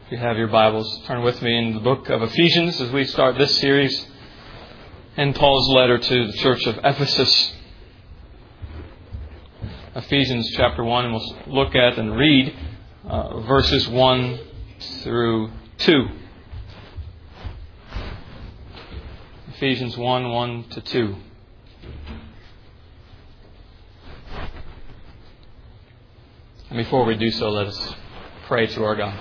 If you have your Bibles, turn with me in the book of Ephesians as we start this series in Paul's letter to the church of Ephesus. Ephesians chapter 1, and we'll look at and read verses 1 through 2. Ephesians 1, 1 to 2. And before we do so, let us pray to our God.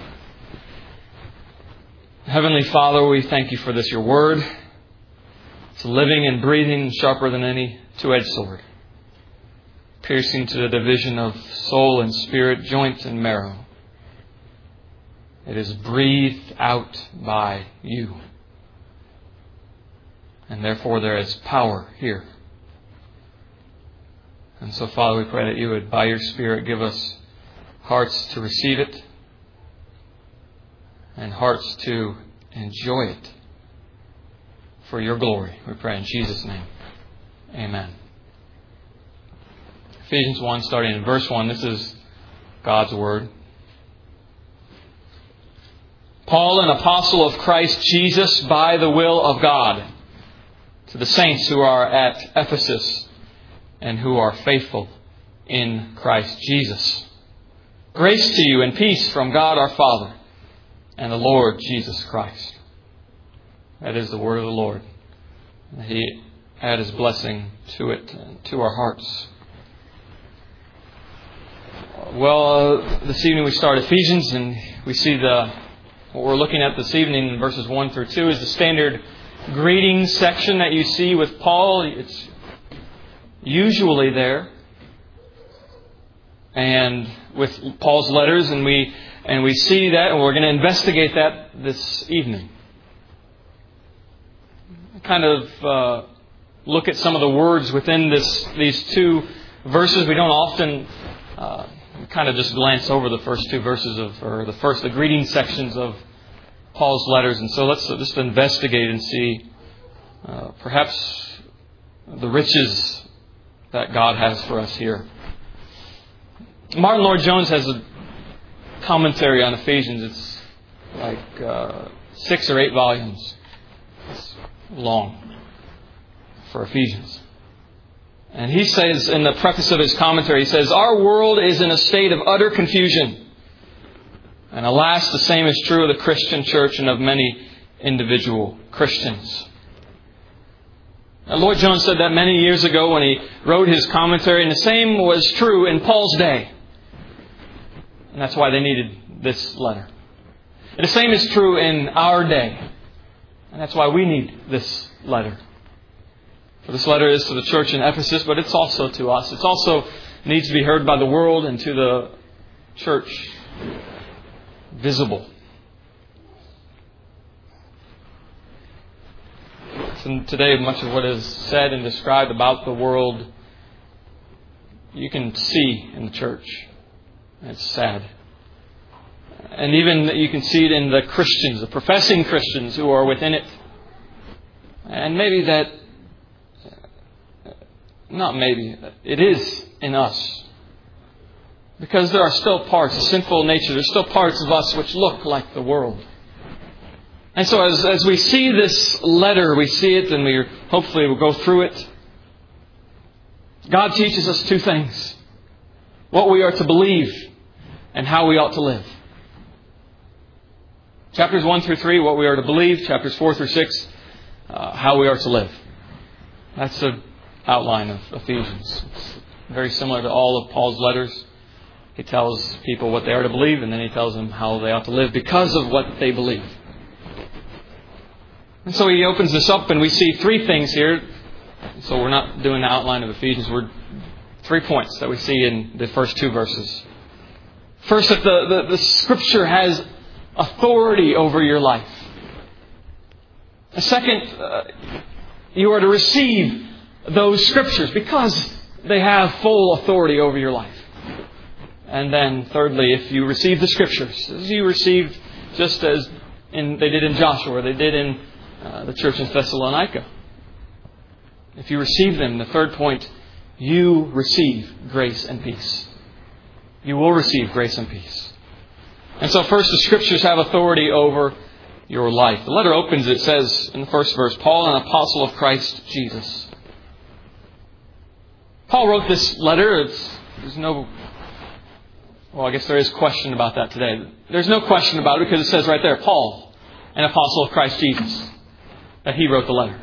Heavenly Father, we thank you for this, your word. It's living and breathing, sharper than any two-edged sword, piercing to the division of soul and spirit, joint and marrow. It is breathed out by you. And therefore there is power here. And so, Father, we pray that you would, by your Spirit, give us hearts to receive it and hearts to enjoy it for your glory. We pray in Jesus' name. Amen. Ephesians 1, starting in verse 1. This is God's Word. Paul, an apostle of Christ Jesus, by the will of God, to the saints who are at Ephesus and who are faithful in Christ Jesus. Grace to you and peace from God our Father and the Lord Jesus Christ. That is the word of the Lord. He add His blessing to it, to our hearts. Well, this evening we start Ephesians, and we see what we're looking at this evening in verses 1 through 2 is the standard greetings section that you see with Paul. It's usually there, and with Paul's letters, and we see that, and we're going to investigate that this evening. Kind of look at some of the words within these two verses. We don't often kind of just glance over the first two verses the greeting sections of Paul's letters, and so let's just investigate and see perhaps the riches that God has for us here. Martin Lloyd-Jones has a commentary on Ephesians. It's like 6 or 8 volumes. It's long for Ephesians. And he says in the preface of his commentary, he says, "Our world is in a state of utter confusion. And alas, the same is true of the Christian church and of many individual Christians." Now, Lloyd-Jones said that many years ago when he wrote his commentary, and the same was true in Paul's day. And that's why they needed this letter. And the same is true in our day. And that's why we need this letter. For this letter is to the church in Ephesus, but it's also to us. It also needs to be heard by the world and to the church visible. So today, much of what is said and described about the world, you can see in the church. It's sad. And even you can see it in the Christians, the professing Christians who are within it. And maybe that, not maybe, it is in us. Because there are still parts, a sinful nature, there's still parts of us which look like the world. And so as we see this letter, we see it and hopefully we'll go through it. God teaches us 2 things. What we are to believe and how we ought to live. Chapters 1 through 3, what we are to believe. Chapters 4 through 6, how we are to live. That's the outline of Ephesians. It's very similar to all of Paul's letters. He tells people what they are to believe, and then he tells them how they ought to live because of what they believe. And so he opens this up, and we see 3 things here. So we're not doing the outline of Ephesians. We're 3 points that we see in the first 2 verses. First, that the Scripture has authority over your life. Second, you are to receive those Scriptures because they have full authority over your life. And then thirdly, if you receive the Scriptures, as you received just as they did in Joshua, or they did in the church in Thessalonica. If you receive them, the third point, you receive grace and peace. You will receive grace and peace. And so first, the Scriptures have authority over your life. The letter opens, it says in the first verse, Paul, an apostle of Christ Jesus. Paul wrote this letter. I guess there is question about that today. There's no question about it because it says right there, Paul, an apostle of Christ Jesus, that he wrote the letter.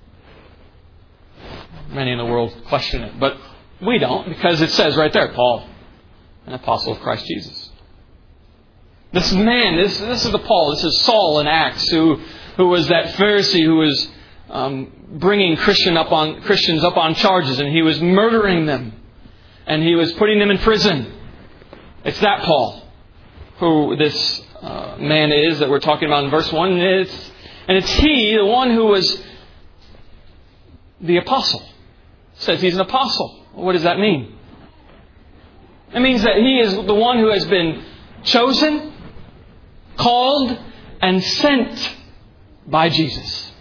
Many in the world question it, but we don't because it says right there, Paul, an apostle of Christ Jesus. This man, this is the Paul, this is Saul in Acts, who was that Pharisee who was bringing Christians up on charges, and he was murdering them, and he was putting them in prison. It's that Paul who this man is that we're talking about in verse 1. And it's he, the one who was the apostle. It says he's an apostle. What does that mean? It means that he is the one who has been chosen, called, and sent by Jesus.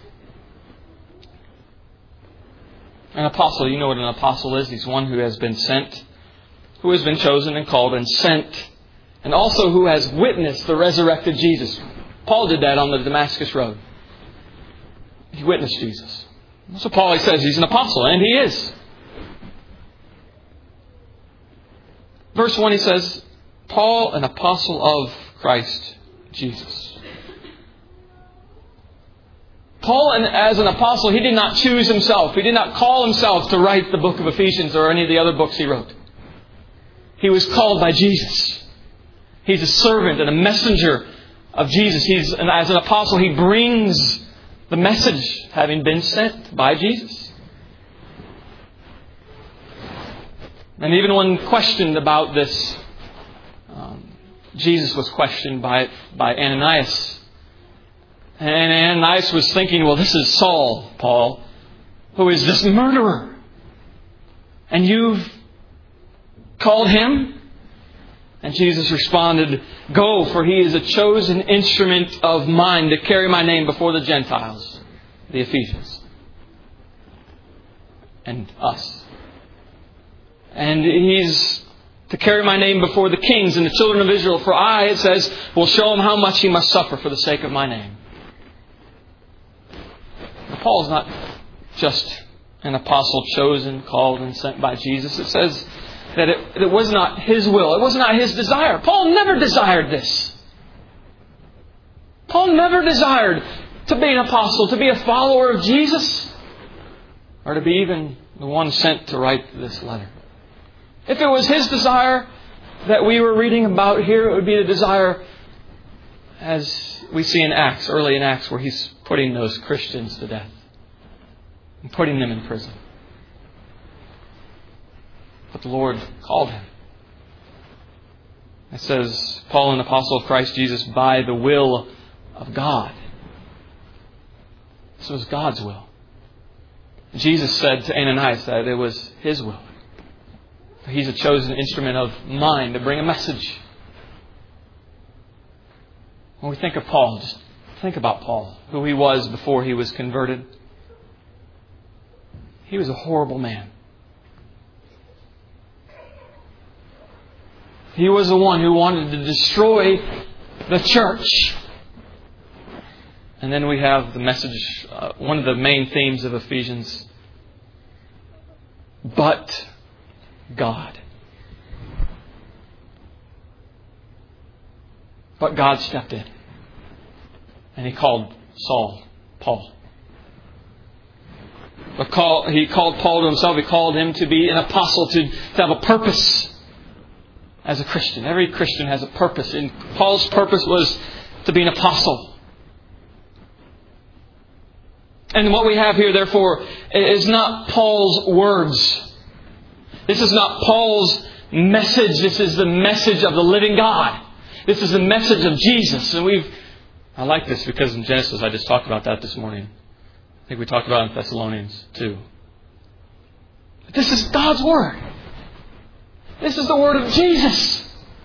An apostle, you know what an apostle is. He's one who has been sent, who has been chosen and called and sent, and also who has witnessed the resurrected Jesus. Paul did that on the Damascus Road. He witnessed Jesus. So Paul says he's an apostle, and he is. Verse 1 he says, Paul, an apostle of Christ Jesus. Paul, as an apostle, he did not choose himself. He did not call himself to write the book of Ephesians or any of the other books he wrote. He was called by Jesus. He's a servant and a messenger of Jesus. As an apostle, he brings the message, having been sent by Jesus. And even when questioned about this, Jesus was questioned by Ananias. And Ananias was thinking, well, this is Saul, Paul, who is this murderer. And you've called him? And Jesus responded, go, for he is a chosen instrument of mine to carry my name before the Gentiles, the Ephesians, and us. And he's to carry my name before the kings and the children of Israel. For I, it says, will show him how much he must suffer for the sake of my name. Paul is not just an apostle chosen, called, and sent by Jesus. It says that it was not his will. It was not his desire. Paul never desired this. Paul never desired to be an apostle, to be a follower of Jesus, or to be even the one sent to write this letter. If it was his desire that we were reading about here, it would be the desire as we see in Acts, early in Acts, where he's putting those Christians to death and putting them in prison. But the Lord called him. It says, Paul, an apostle of Christ Jesus, by the will of God. This was God's will. Jesus said to Ananias that it was his will. He's a chosen instrument of mine to bring a message. When we think of Paul, just think about Paul, who he was before he was converted. He was a horrible man. He was the one who wanted to destroy the church. And then we have the message, one of the main themes of Ephesians. But God. But God stepped in. And he called Saul, Paul. He called Paul to himself. He called him to be an apostle, to have a purpose as a Christian. Every Christian has a purpose. And Paul's purpose was to be an apostle. And what we have here, therefore, is not Paul's words. This is not Paul's message. This is the message of the living God. This is the message of Jesus. And I like this because in Genesis, I just talked about that this morning. I think we talked about it in Thessalonians too. But this is God's Word. This is the Word of Jesus.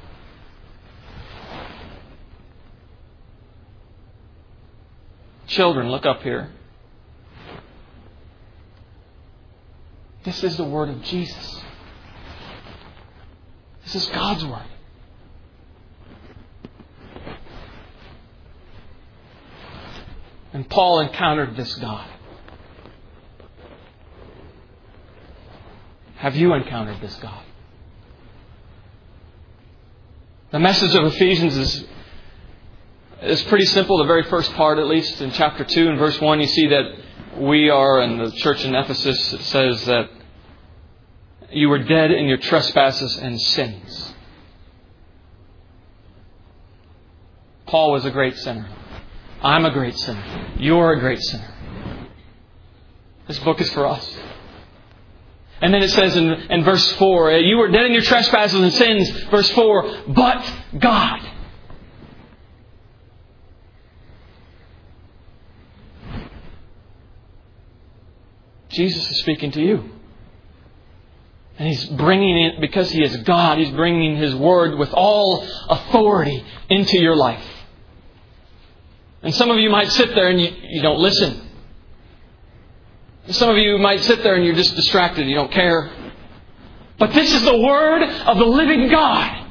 Children, look up here. This is the Word of Jesus. This is God's Word. And Paul encountered this God. Have you encountered this God? The message of Ephesians is pretty simple. The very first part, at least in chapter 2 and verse 1, you see that we are, in the church in Ephesus, it says that you were dead in your trespasses and sins. Paul was a great sinner. I'm a great sinner. You're a great sinner. This book is for us. And then it says in verse 4, you were dead in your trespasses and sins. Verse 4, but God. Jesus is speaking to you. And He's bringing it, because He is God, He's bringing His Word with all authority into your life. And some of you might sit there and you don't listen. Some of you might sit there and you're just distracted. You don't care. But this is the Word of the living God.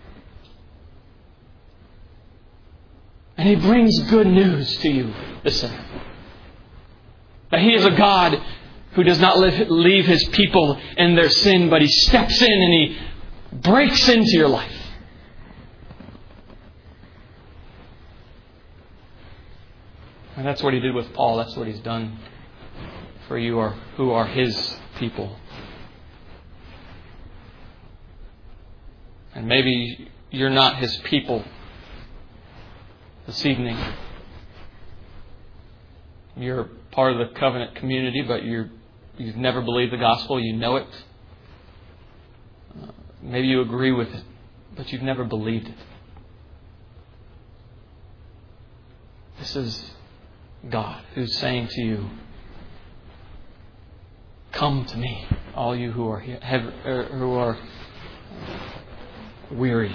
And He brings good news to you, the sinner. That He is a God who does not leave His people in their sin, but He steps in and He breaks into your life. And that's what He did with Paul. That's what He's done for you who are His people. And maybe you're not His people this evening. You're part of the covenant community, but you've never believed the gospel. You know it. Maybe you agree with it, but you've never believed it. This is God who's saying to you, come to me, all you who are weary.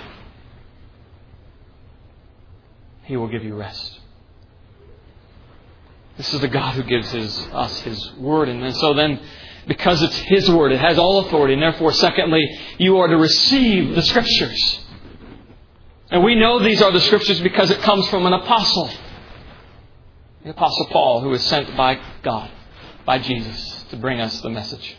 He will give you rest. This is the God who gives us His Word. And so then, because it's His Word, it has all authority. And therefore, secondly, you are to receive the Scriptures. And we know these are the Scriptures because it comes from an apostle. The Apostle Paul, who was sent by God, by Jesus, to bring us the message.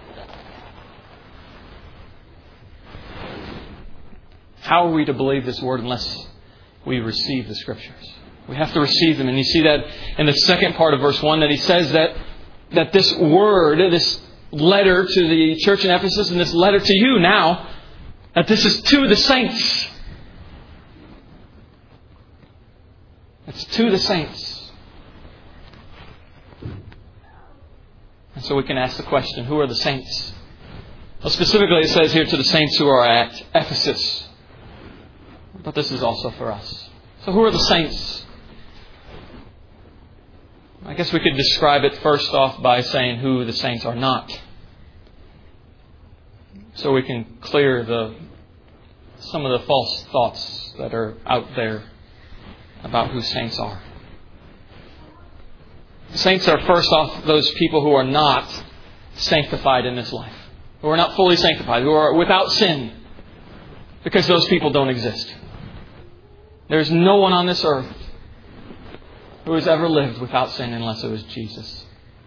How are we to believe this Word unless we receive the Scriptures? We have to receive them. And you see that in the second part of verse 1, that he says that this Word, this letter to the church in Ephesus, and this letter to you now, that this is to the saints. It's to the saints. And so we can ask the question, who are the saints? Well, specifically it says here to the saints who are at Ephesus. But this is also for us. So who are the saints? I guess we could describe it first off by saying who the saints are not. So we can clear some of the false thoughts that are out there about who saints are. Saints are first off those people who are not sanctified in this life. Who are not fully sanctified. Who are without sin. Because those people don't exist. There's no one on this earth who has ever lived without sin unless it was Jesus.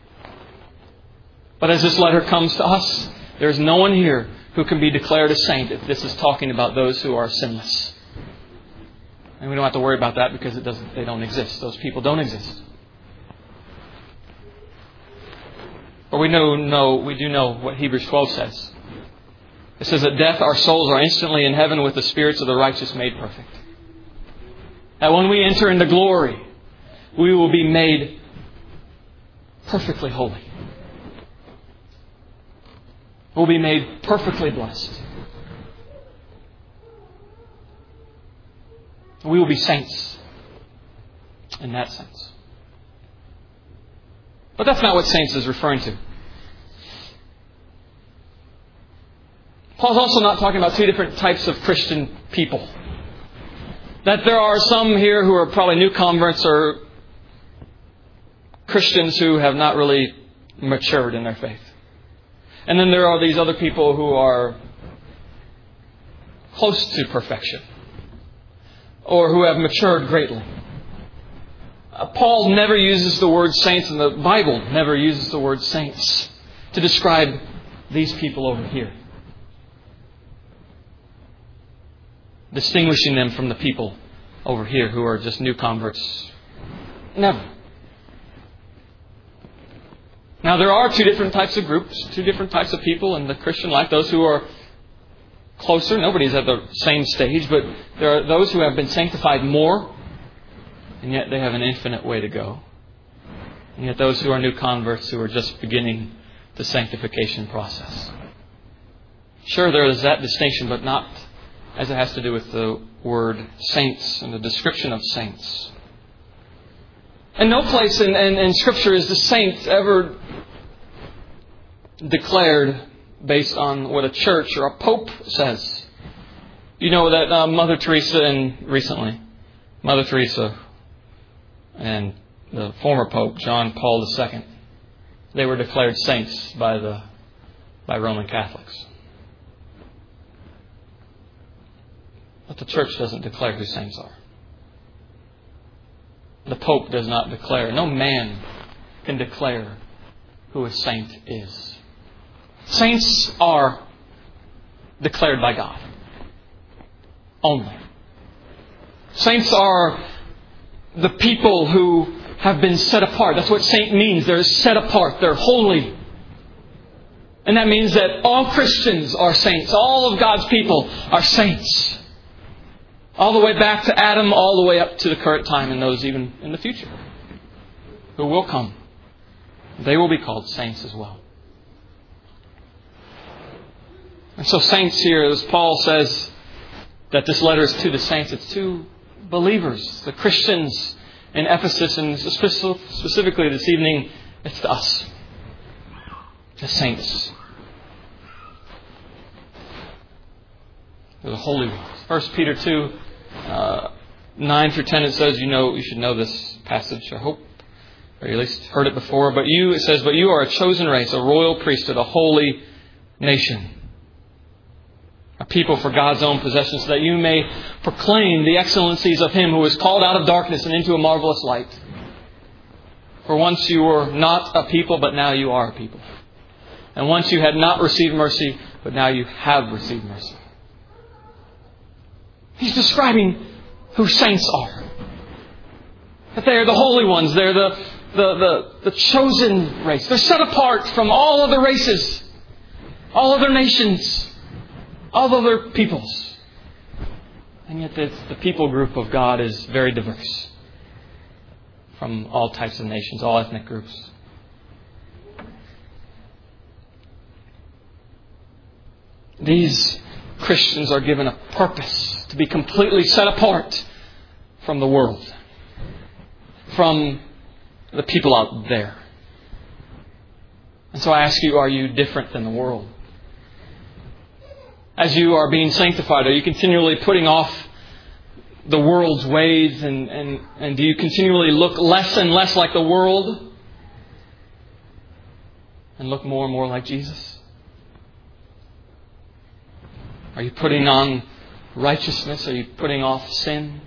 But as this letter comes to us, there's no one here who can be declared a saint if this is talking about those who are sinless. And we don't have to worry about that because they don't exist. Those people don't exist. But we do know what Hebrews 12 says. It says that death, our souls are instantly in heaven with the spirits of the righteous made perfect. That when we enter into glory, we will be made perfectly holy. We'll be made perfectly blessed. We will be saints in that sense. But that's not what saints is referring to. Paul's also not talking about two different types of Christian people. That there are some here who are probably new converts or Christians who have not really matured in their faith. And then there are these other people who are close to perfection or who have matured greatly. Paul never uses the word saints, and the Bible never uses the word saints to describe these people over here, distinguishing them from the people over here who are just new converts. Never. Now, there are two different types of groups, two different types of people in the Christian life. Those who are closer, nobody's at the same stage, but there are those who have been sanctified more, and yet they have an infinite way to go. And yet those who are new converts who are just beginning the sanctification process. Sure, there is that distinction, but not as it has to do with the word saints and the description of saints. And no place in Scripture is the saint ever declared based on what a church or a pope says. You know that Mother Teresa and the former Pope, John Paul II, they were declared saints by Roman Catholics. But the church doesn't declare who saints are. The Pope does not declare. No man can declare who a saint is. Saints are declared by God. Only. Saints are the people who have been set apart. That's what saint means. They're set apart. They're holy. And that means that all Christians are saints. All of God's people are saints. All the way back to Adam, all the way up to the current time, and those even in the future who will come. They will be called saints as well. And so saints here, as Paul says, that this letter is to the saints. It's to believers, the Christians in Ephesus, and specifically this evening, it's to us, the saints. They're the holy ones. 1 Peter 2, 9 through 10, it says, you should know this passage, I hope, or at least heard it before. But you are a chosen race, a royal priesthood, a holy nation, a people for God's own possession, so that you may proclaim the excellencies of Him who was called out of darkness and into a marvelous light. For once you were not a people, but now you are a people. And once you had not received mercy, but now you have received mercy. He's describing who saints are. That they are the holy ones. They're the chosen race. They're set apart from all other races, all other nations, all other peoples. And yet the people group of God is very diverse from all types of nations, all ethnic groups. These Christians are given a purpose to be completely set apart from the world, from the people out there. And so I ask you, are you different than the world? As you are being sanctified, are you continually putting off the world's ways and do you continually look less and less like the world and look more and more like Jesus? Are you putting on righteousness? Are you putting off sin?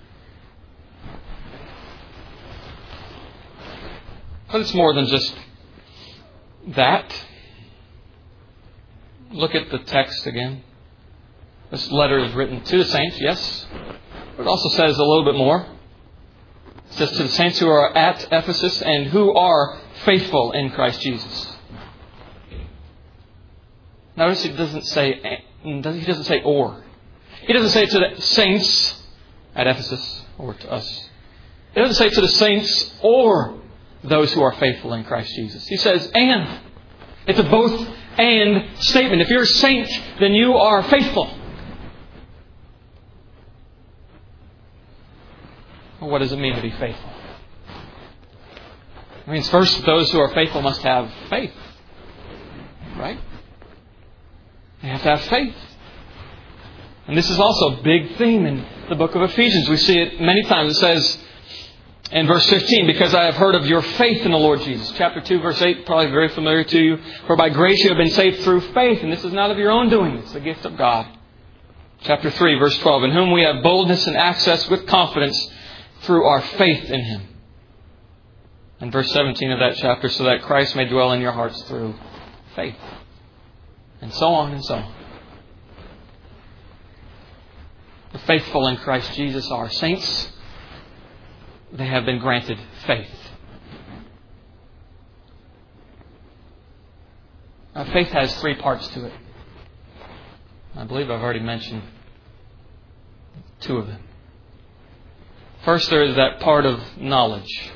But it's more than just that. Look at the text again. This letter is written to the saints, yes. But it also says a little bit more. It says to the saints who are at Ephesus and who are faithful in Christ Jesus. Notice he doesn't say or. He doesn't say to the saints at Ephesus or to us. He doesn't say to the saints or those who are faithful in Christ Jesus. He says and. It's a both and statement. If you're a saint, then you are faithful. Well, what does it mean to be faithful? It means first, those who are faithful must have faith. Right? They have to have faith. And this is also a big theme in the book of Ephesians. We see it many times. It says in verse 15, because I have heard of your faith in the Lord Jesus. Chapter 2, verse 8, probably very familiar to you. For by grace you have been saved through faith. And this is not of your own doing. It's the gift of God. Chapter 3, verse 12. In whom we have boldness and access with confidence through our faith in Him. And verse 17 of that chapter, so that Christ may dwell in your hearts through faith. And so on and so on. The faithful in Christ Jesus are saints. They have been granted faith. Now, faith has 3 parts to it. I believe I've already mentioned 2 of them. First, there is that part of knowledge.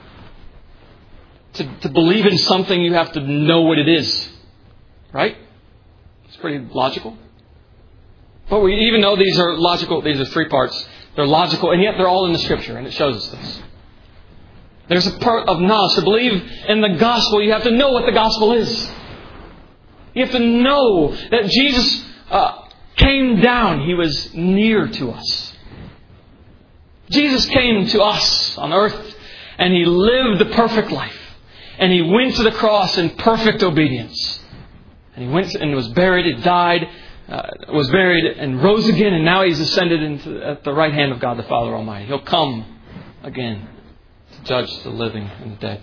To believe in something, you have to know what it is. Right? It's pretty logical. But we even know these are logical. These are 3 parts. They're logical, and yet they're all in the Scripture, and it shows us this. There's a part of knowledge. To believe in the gospel, you have to know what the gospel is. You have to know that Jesus came down. He was near to us. Jesus came to us on earth, and He lived the perfect life. And He went to the cross in perfect obedience. And He went and was buried, He died, was buried, and rose again, and now He's ascended at the right hand of God the Father Almighty. He'll come again to judge the living and the dead.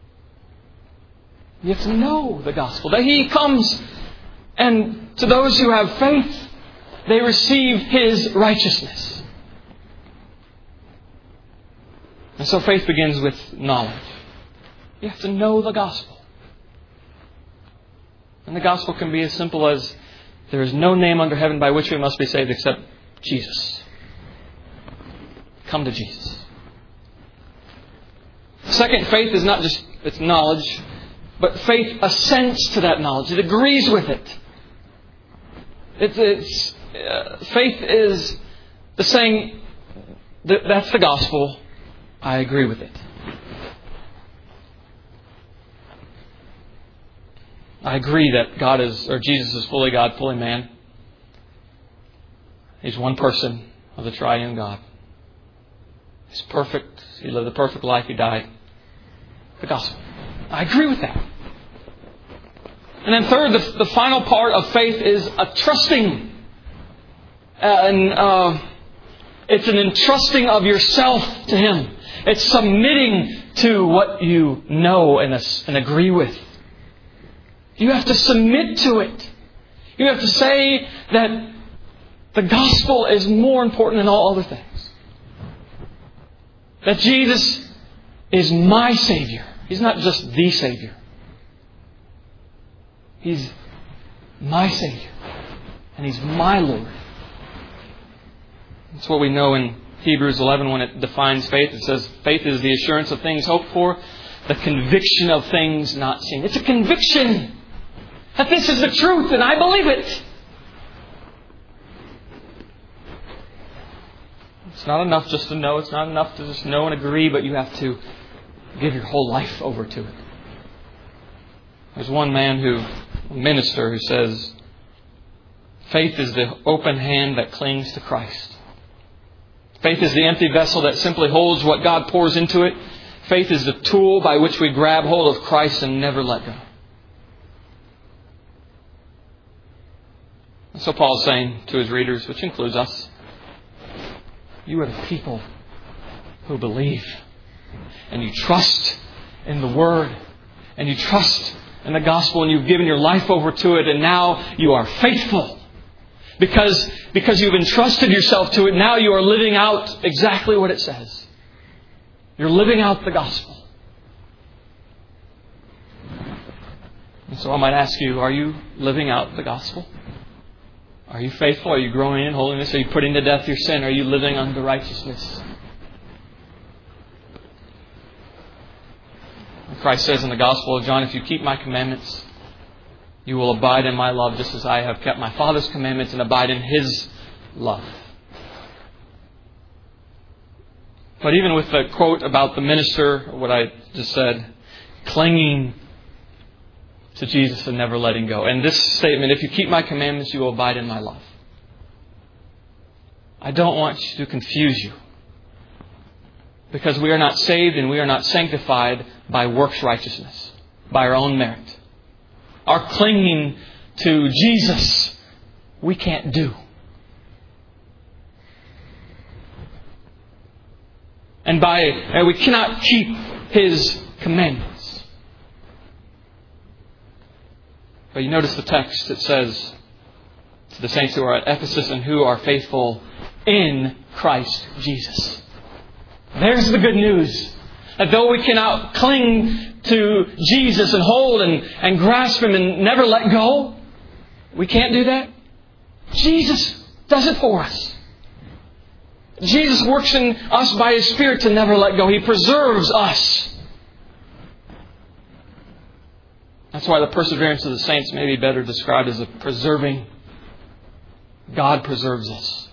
You have to know the gospel. That He comes, and to those who have faith, they receive His righteousness. And so faith begins with knowledge. You have to know the gospel. And the gospel can be as simple as there is no name under heaven by which we must be saved except Jesus. Come to Jesus. Second, faith is not just its knowledge, but faith assents to that knowledge. It agrees with it. Faith is the saying, that's the gospel. I agree with it. I agree that Jesus is fully God, fully man. He's one person of the triune God. He's perfect. He lived a perfect life. He died. The gospel. I agree with that. And then third, the final part of faith is a trusting. It's an entrusting of yourself to Him. It's submitting to what you know and agree with. You have to submit to it. You have to say that the gospel is more important than all other things. That Jesus is my Savior. He's not just the Savior. He's my Savior. And He's my Lord. That's what we know in Hebrews 11 when it defines faith. It says, faith is the assurance of things hoped for, the conviction of things not seen. It's a conviction that this is the truth and I believe it. It's not enough just to know. It's not enough to just know and agree, but you have to give your whole life over to it. There's one man a minister who says, faith is the open hand that clings to Christ. Faith is the empty vessel that simply holds what God pours into it. Faith is the tool by which we grab hold of Christ and never let go. And so Paul is saying to his readers, which includes us, you are the people who believe. And you trust in the Word. And you trust in the gospel. And you've given your life over to it. And now you are faithful. Because you've entrusted yourself to it, now you are living out exactly what it says. You're living out the gospel. And so I might ask you, are you living out the gospel? Are you faithful? Are you growing in holiness? Are you putting to death your sin? Are you living unto righteousness? Christ says in the Gospel of John, if you keep my commandments, you will abide in my love just as I have kept my Father's commandments and abide in His love. But even with the quote about the minister, what I just said, clinging to Jesus and never letting go. And this statement, if you keep my commandments, you will abide in my love. I don't want to confuse you. Because we are not saved and we are not sanctified by works righteousness, by our own merit. Our clinging to Jesus, we can't do. And we cannot keep His commandments. But you notice the text, it says to the saints who are at Ephesus and who are faithful in Christ Jesus. There's the good news. That though we cannot cling to Jesus and hold and grasp Him and never let go, we can't do that. Jesus does it for us. Jesus works in us by His Spirit to never let go. He preserves us. That's why the perseverance of the saints may be better described as a preserving. God preserves us.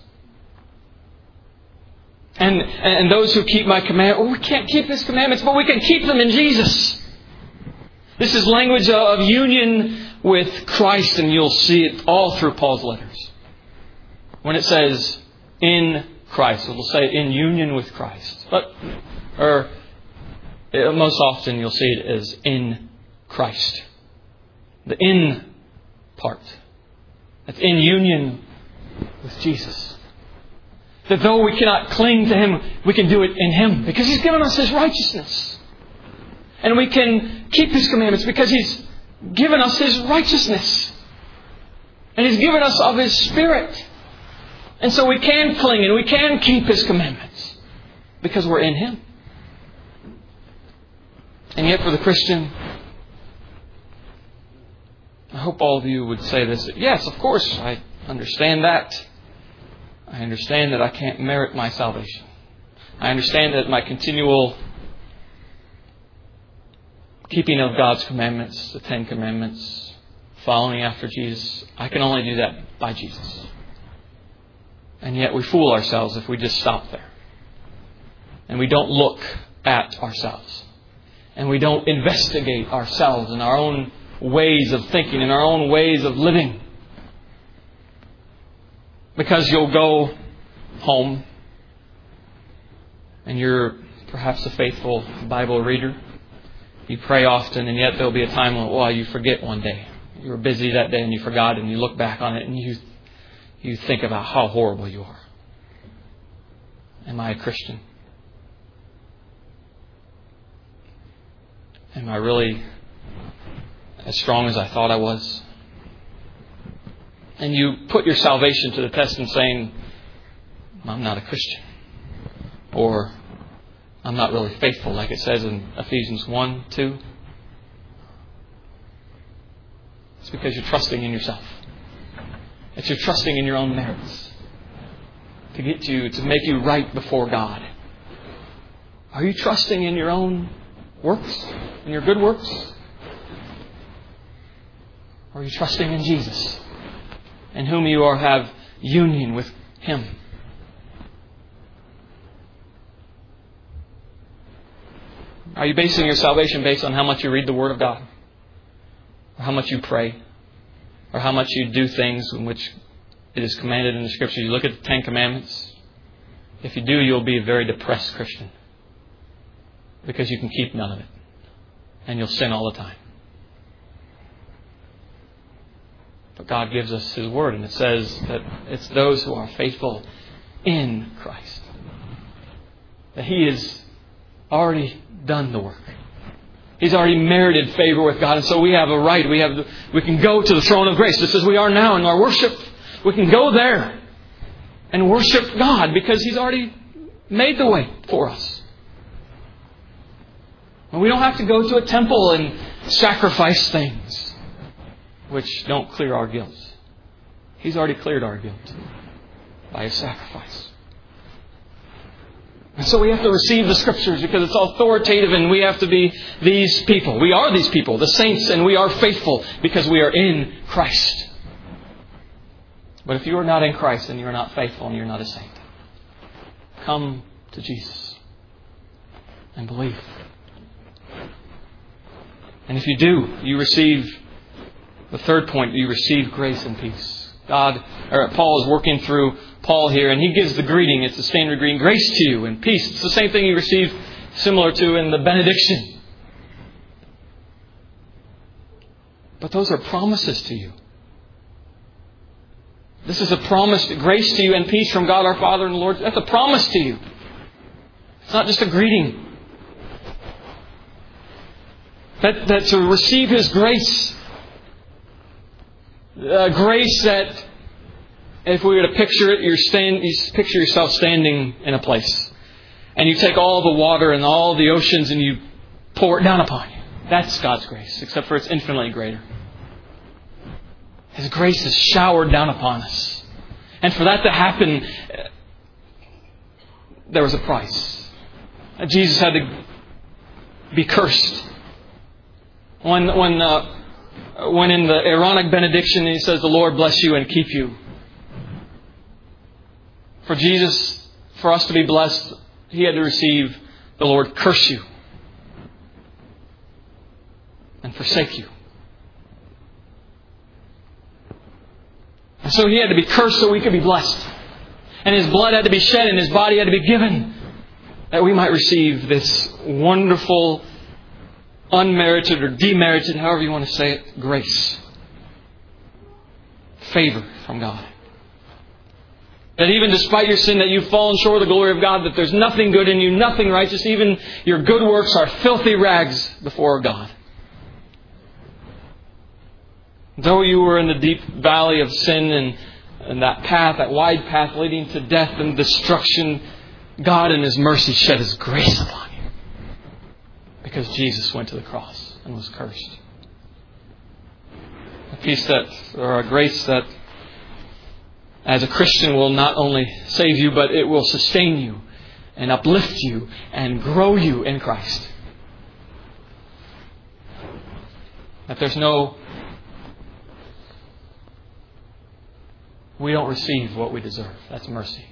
And those who keep my commandments, we can't keep His commandments, but we can keep them in Jesus. This is language of union with Christ, and you'll see it all through Paul's letters. When it says in Christ, it will say in union with Christ. Or most often you'll see it as in Christ. The in part. That's in union with Jesus. That though we cannot cling to Him, we can do it in Him. Because He's given us His righteousness. And we can keep His commandments because He's given us His righteousness. And He's given us of His Spirit. And so we can cling and we can keep His commandments. Because we're in Him. And yet for the Christian, I hope all of you would say this. Yes, of course, I understand that. I understand that I can't merit my salvation. I understand that my continual keeping of God's commandments, the 10 Commandments, following after Jesus, I can only do that by Jesus. And yet we fool ourselves if we just stop there. And we don't look at ourselves. And we don't investigate ourselves and our own ways of thinking and our own ways of living. Because you'll go home and you're perhaps a faithful Bible reader. You pray often, and yet there'll be a time when, you forget one day. You were busy that day and you forgot, and you look back on it and you think about how horrible you are. Am I a Christian? Am I really as strong as I thought I was? And you put your salvation to the test in saying, I'm not a Christian. Or I'm not really faithful, like it says in Ephesians 1, 2. It's because you're trusting in yourself. It's you're trusting in your own merits to get you, to make you right before God. Are you trusting in your own works, in your good works? Or are you trusting in Jesus, in whom you have union with Him? Are you basing your salvation based on how much you read the Word of God? Or how much you pray? Or how much you do things in which it is commanded in the Scripture? You look at the 10 Commandments. If you do, you'll be a very depressed Christian. Because you can keep none of it. And you'll sin all the time. But God gives us His Word, and it says that it's those who are faithful in Christ. That He has already done the work. He's already merited favor with God, and so we have a right. We can go to the throne of grace, just as we are now in our worship. We can go there and worship God because He's already made the way for us. And we don't have to go to a temple and sacrifice things which don't clear our guilt. He's already cleared our guilt by His sacrifice. And so we have to receive the Scriptures because it's authoritative, and we have to be these people. We are these people, the saints, and we are faithful because we are in Christ. But if you are not in Christ, then you are not faithful and you're not a saint. Come to Jesus and believe. And if you do, you receive the third point, you receive grace and peace. Paul is working through Paul here, and he gives the greeting. It's the standard greeting, grace to you and peace. It's the same thing you receive similar to in the benediction. But those are promises to you. This is a promise, grace to you and peace from God our Father and the Lord. That's a promise to you. It's not just a greeting. That to receive His grace, grace that, if we were to picture it, you picture yourself standing in a place, and you take all the water and all the oceans and you pour it down upon you. That's God's grace, except for it's infinitely greater. His grace is showered down upon us. And for that to happen, there was a price. Jesus had to be cursed. When in the Aaronic benediction He says, "The Lord bless you and keep you." For Jesus, for us to be blessed, He had to receive the Lord curse you and forsake you. And so He had to be cursed so we could be blessed. And His blood had to be shed and His body had to be given that we might receive this wonderful, unmerited or demerited, however you want to say it, grace. Favor from God. That even despite your sin, that you've fallen short of the glory of God, that there's nothing good in you, nothing righteous, even your good works are filthy rags before God. Though you were in the deep valley of sin and that path, that wide path leading to death and destruction, God in His mercy shed His grace upon you. Because Jesus went to the cross and was cursed. A grace that as a Christian will not only save you, but it will sustain you and uplift you and grow you in Christ. That we don't receive what we deserve. That's mercy.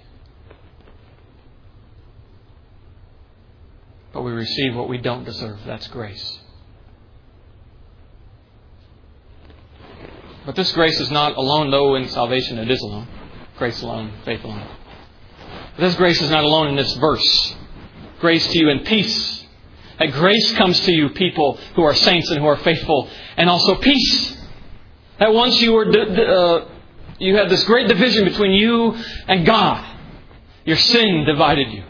But we receive what we don't deserve. That's grace. But this grace is not alone, though in salvation it is alone. Grace alone, faith alone. But this grace is not alone in this verse. Grace to you and peace. That grace comes to you, people who are saints and who are faithful. And also peace. That once you were you had this great division between you and God. Your sin divided you.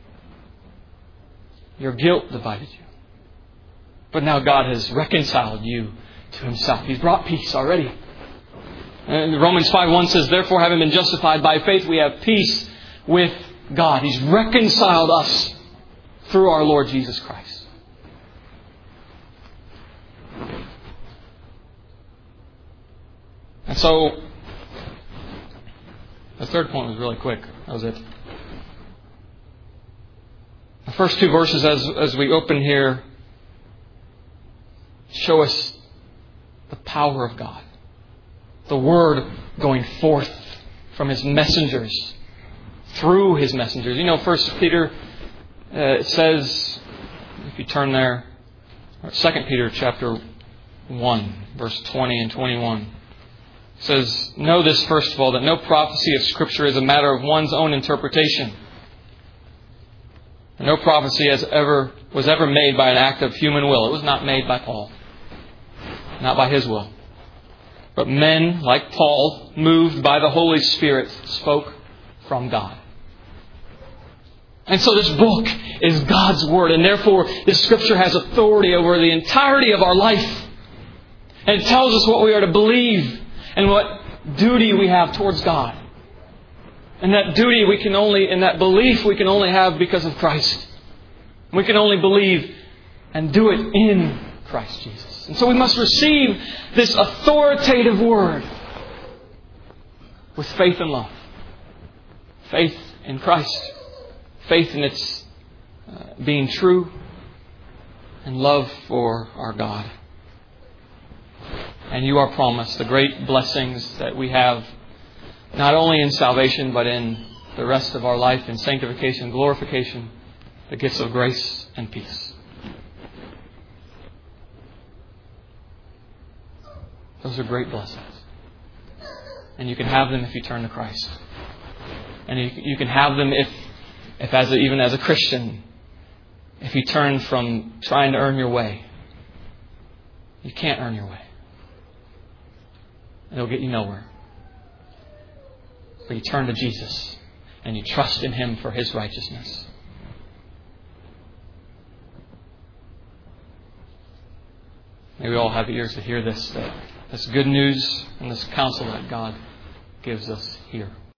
Your guilt divided you. But now God has reconciled you to Himself. He's brought peace already. And Romans 5:1 says, "Therefore, having been justified by faith, we have peace with God." He's reconciled us through our Lord Jesus Christ. And so, the third point was really quick. That was it. The first two verses as we open here show us the power of God. The Word going forth from His messengers, through His messengers. You know, 1 Peter it says, if you turn there, 2 Peter chapter 1, verse 20 and 21. It says, "Know this first of all, that no prophecy of Scripture is a matter of one's own interpretation. No prophecy was ever made by an act of human will." It was not made by Paul. Not by his will. But men like Paul, moved by the Holy Spirit, spoke from God. And so this book is God's Word. And therefore, this Scripture has authority over the entirety of our life. And it tells us what we are to believe and what duty we have towards God. And that duty and that belief we can only have because of Christ. We can only believe and do it in Christ Jesus. And so we must receive this authoritative Word with faith and love. Faith in Christ. Faith in its being true. And love for our God. And you are promised the great blessings that we have, not only in salvation, but in the rest of our life, in sanctification, glorification, the gifts of grace and peace. Those are great blessings. And you can have them if you turn to Christ. And you can have them even as a Christian, if you turn from trying to earn your way. You can't earn your way. It'll get you nowhere. But you turn to Jesus and you trust in Him for His righteousness. May we all have ears to hear this good news and this counsel that God gives us here.